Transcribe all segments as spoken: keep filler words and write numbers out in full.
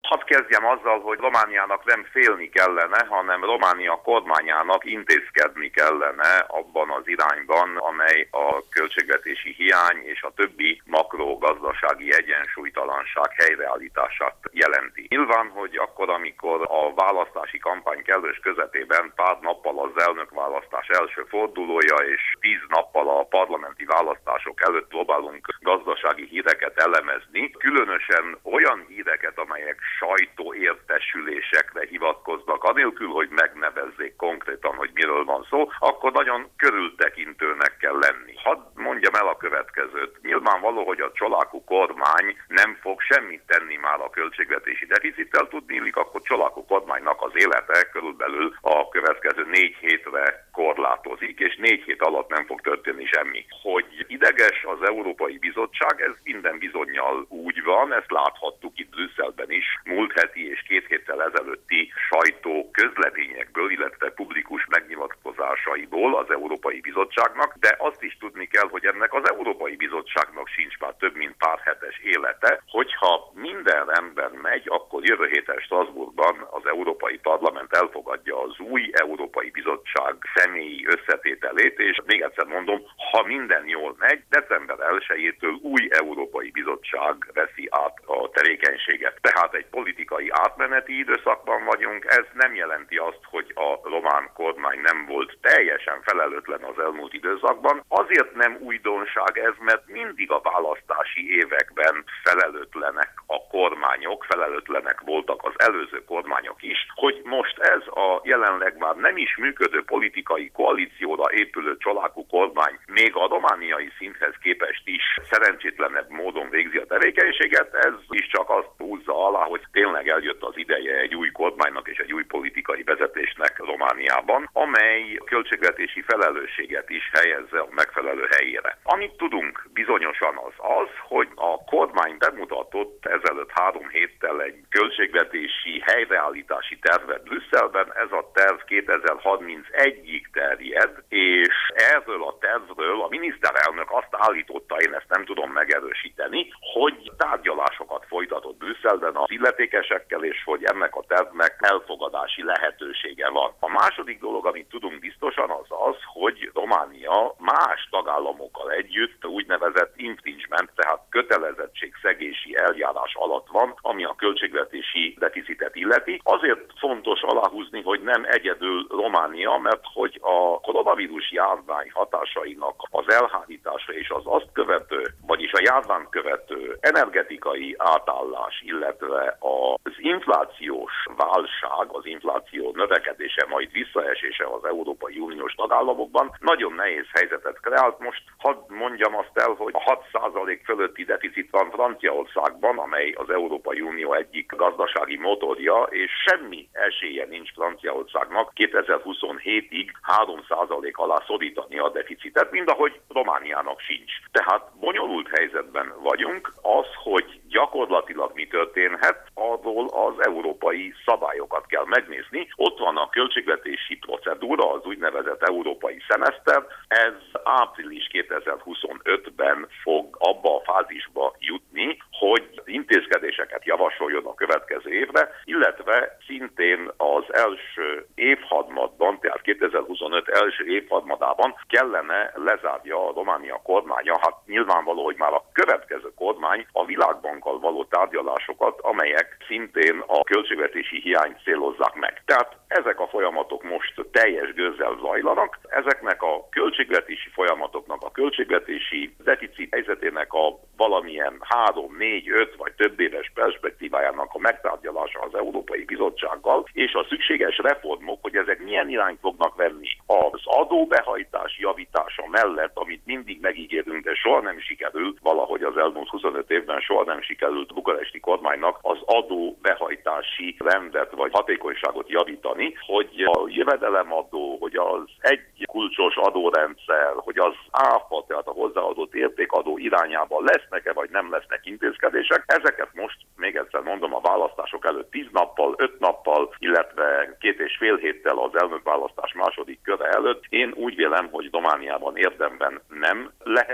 Hadd kezdjem azzal, hogy Romániának nem félni kellene, hanem Románia kormányának intézkedni kellene abban az irányban, amely a költségvetési hiány és a többi makrogazdasági egyensúlytalanság helyreállítását jelenti. Nyilván, hogy akkor, amikor a választási kampány kellős közepében pár nappal az elnökválasztás első fordulója és tíz nappal a parlamenti választások előtt próbálunk gazdasági híreket elemezni, különösen olyan híreket, amelyek sajtóértesülésekre hivatkoznak, anélkül, hogy megnevezzék konkrétan, hogy miről van szó, akkor nagyon körültekintőnek kell lenni. Hadd mondjam el a következőt. Nyilvánvaló, hogy a Csoláku kormány nem fog semmit tenni már a költségvetési deficittel, tudniillik, akkor Csoláku kormánynak az élete körülbelül a következő négy hétre korlátozik, és négy hét alatt nem fog történni semmi. Hogy ideges az Európai Bizottság, ez minden bizonnyal úgy van, ezt láthattuk itt Brüsszelben is, múlt heti és két héttel ezelőtti sajtó közleményekből, illetve publikus megnyilatkozásaiból az Európai Bizottságnak, de azt is tudni kell, hogy ennek az Európai Bizottságnak sincs már több mint pár hetes élete, hogyha minden rendben megy, akkor jövő héten Strasbourgban az Európai Parlament elfogadja az új Európai Bizottság személyi összetételét, és még egyszer mondom, ha minden jól megy, december elsejétől új Európai Bizottság veszi át a tevékenységet. Tehát egy politikai átmeneti időszakban vagyunk, ez nem jelenti azt, hogy a román kormány nem volt teljesen felelőtlen az elmúlt időszakban. Azért nem újdonság ez, mert mindig a választási években felelőtlenek a kormányok, felelőtlenek voltak az előző kormányok is, hogy most ez a jelenleg már nem is működő politikai koalícióra épülő Csoláku kormány még a romániai szinthez képest is szerencsétlenebb módon végzi a tevékenységet, ez is csak azt húzza alá, hogy tényleg eljött az ideje egy új kormánynak és egy új politikai vezetésnek Romániában, amely költségvetési felelősséget is helyezze a megfelelő helyére. Amit tudunk bizonyosan az az, hogy a kormány bemutatott ezelőtt három héttel egy költségvetési helyreállítási tervet Brüsszelben, ez a terv kétezer-harmincegyig terjed, és erről a tervről a miniszterelnök azt állította, én ezt nem tudom megerősíteni, hogy tárgyalásokat folytatott Brüsszelben az illetékesekkel, és hogy ennek a tervnek elfogadási lehetősége van. A második dolog, amit tudunk biztosan, az az, hogy Románia más tagállamokkal együtt úgynevezett infringement, tehát kötelezettségszegési eljárás alatt van, ami a költségvetési deficitet illeti. Azért fontos aláhúzni, hogy nem egyedül Románia, mert hogy a koronavírus járvány hatásainak az elhárítása és az azt követő, vagyis a járvány követő energetikai átállás, illetve az inflációs válság, az infláció növekedése, majd visszaesése az Európai Uniós tagállamokban nagyon nehéz helyzetet kreált. Most hadd mondjam azt el, hogy a hat százalék fölötti deficit van Franciaországban, amely az Európai Unió egyik gazdasági motorja, és semmi esélye nincs Franciaországnak kétezer-huszonhétig három százalék alá szorítani a deficitet, mint ahogy Romániának sincs. Tehát bonyolult helyzetben vagyunk. Az, hogy gyakorlatilag mi történhet, arról az európai szabályokat kell megnézni. Ott van a költségvetési procedúra, az úgynevezett európai szemeszter, ez április kétezer-huszonötben fog abba a fázisba jutni, hogy intézkedéseket javasoljon a következő évre, illetve szintén az első évharmadban, tehát kétezer-huszonöt első évharmadában kellene lezárja a Románia kormánya, hát nyilvánvaló, hogy már a következő kormány a Világbankkal való tárgyalásokat, amelyek szintén a költségvetési hiányt célozzák meg. Tehát ezek a folyamatok most teljes gőzzel zajlanak, ezeknek a költségvetési folyamatoknak, a költségvetési deficit helyzetének a valamilyen három, négy, öt vagy több éves perspektívájának a megtárgyalása az Európai Bizottsággal, és a szükséges reformok, hogy ezek milyen irányt fognak venni az adóbehajtás javítása mellett, amit mindig megígérünk, de soha nem sikerült, valahogy az elmúlt huszonöt évben soha nem sikerült bukaresti kormánynak az adóbehajtási rendet vagy hatékonyságot javítani, hogy a jövedelemadó, hogy az egy kulcsos adórendszer, hogy az áfa, tehát a hozzáadott értékadó irányában lesznek-e vagy nem lesznek intézkedések. Ezeket most, még egyszer mondom, a választások előtt tíz nappal, öt nappal, illetve két és fél héttel az elnökválasztás második köre előtt én úgy vélem, hogy Romániában érdemben nem lehet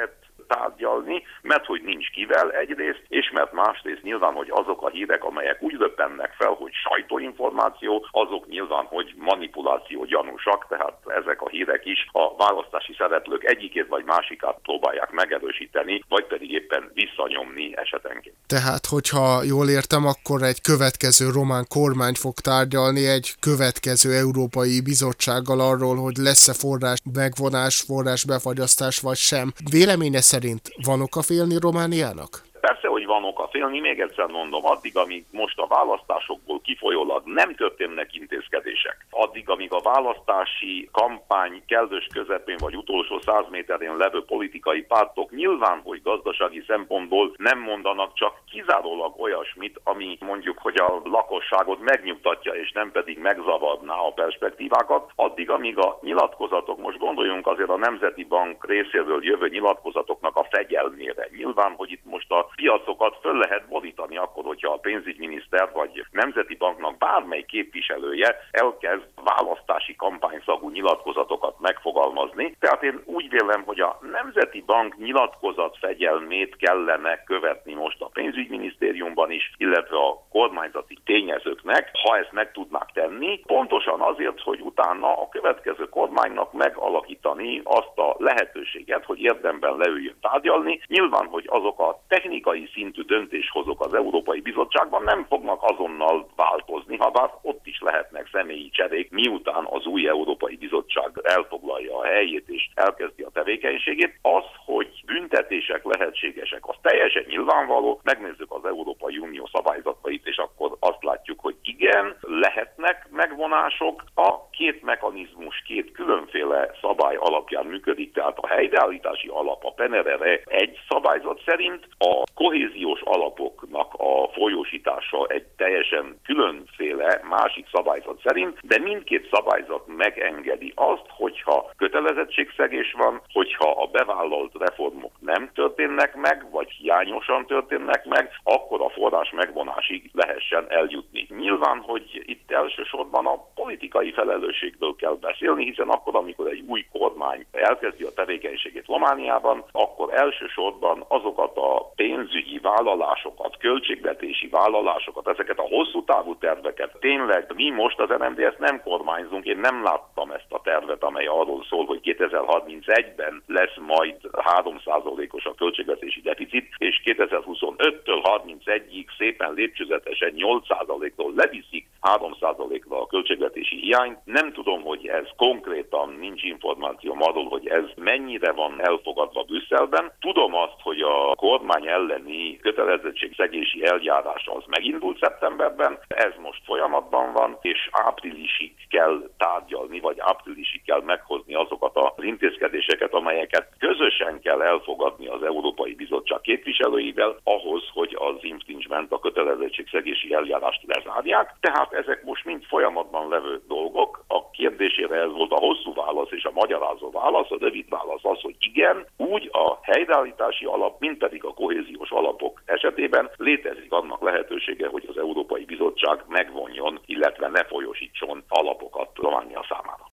tárgyalni, mert hogy nincs kivel egyrészt, és mert másrészt nyilván, hogy azok a hírek, amelyek úgy röppennek fel, hogy sajtóinformáció, azok nyilván, hogy manipuláció gyanúsak, tehát ezek a hírek is a választási szereplők egyikét vagy másikát próbálják megerősíteni, vagy pedig éppen visszanyomni esetenként. Tehát, hogyha jól értem, akkor egy következő román kormány fog tárgyalni egy következő Európai Bizottsággal arról, hogy lesz-e forrás megvonás, forrás befagyasztás vagy sem. Véleménye szerint van oka félni Romániának? Persze, hogy van oka félni, még egyszer mondom, addig, amíg most a választásokból kifolyólag nem történnek intézkedések, addig, amíg a választási kampány kellős közepén vagy utolsó száz méterén levő politikai pártok nyilván, hogy gazdasági szempontból nem mondanak csak kizárólag olyasmit, ami mondjuk, hogy a lakosságot megnyugtatja, és nem pedig megzavarná a perspektívákat, addig, amíg a nyilatkozatok, most gondoljunk azért a Nemzeti Bank részéről jövő nyilatkozatoknak a fegyelmére. Nyilván, hogy itt most a piacokat föl lehet borítani akkor, hogyha a pénzügyminiszter vagy Nemzeti Banknak bármely képviselője elkezd választási kampányszagú nyilatkozatokat megfogalmazni. Tehát én úgy vélem, hogy a Nemzeti Bank nyilatkozat fegyelmét kellene követni most a pénzügyminisztériumban is, illetve a kormányzati tényezőknek, ha ezt meg tudnák tenni, pontosan azért, hogy utána a következő kormánynak megalakítani azt a lehetőséget, hogy érdemben leüljön tárgyalni. Nyilván, hogy azok a technikai szintű döntéshozók az Európai Bizottságban nem fognak azonnal változni, ha bár ott is lehetnek személyi cserék, miután az új Európai Bizottság elfoglalja a helyét és elkezdi a tevékenységét. Az, hogy büntetések lehetségesek, az teljesen nyilvánvaló. Megnézzük az Európai Unió szabályzatait, és akkor azt látjuk, hogy igen, lehetnek megvonások. A két mechanizmus két különféle szabály alapján működik, tehát a helyreállítási alap, a Penerere egy szabályzat szerint, a kohéziós alapoknak a folyósítása egy teljesen különféle másik szabályzat szerint, de mindkét szabályzat megengedi azt, hogyha kötelezettségszegés van, hogyha a bevállalt reformok nem történnek meg, vagy hiányosan történnek meg, akkor a forrás megvonásig lehessen eljutni. Nyilván, hogy itt elsősorban a politikai felelősségből kell beszélni, hiszen akkor, amikor egy új kormány elkezdi a tevékenységét Romániában, akkor elsősorban azokat a pénzügyi vállalásokat, költségvetési vállalásokat, ezeket a hosszú távú terveket, tényleg mi most az en em dé es nem kormányzunk, én nem láttam ezt a tervet, amely arról szól, hogy kétezer-harmincegyben lesz majd három százalékos a költségvetési deficit, és kétezer-huszonöttől harmincegyig szépen lépcsőzetesen nyolc százalékról leviszik három százalékra a költségvetési hiányt. Nem tudom, hogy ez konkrétan, nincs információm arról, hogy ez mennyire van elfogadva Brüsszelben. Tudom azt, hogy a kormány elleni kötelezettségszegési eljárás az megindult szeptemberben, ez most folyamatban van, és áprilisig kell tárgyalni, vagy áprilisig kell meghozni azokat az intézkedéseket, amelyeket közösen kell elfogadni az Európai Bizottság képviselőivel ahhoz, hogy az infringement, a kötelezettségszegési eljárást lezárják. Tehát ezek most mind folyamatban levő dolgok. A kérdésére ez volt a hosszú válasz és a magyarázó válasz, a rövid válasz az, hogy igen, úgy a helyreállítási alap, mint pedig a kohéziós alapok esetében létezik annak lehetősége, hogy az Európai Bizottság megvonjon, illetve ne folyosítson alapokat Románia számára.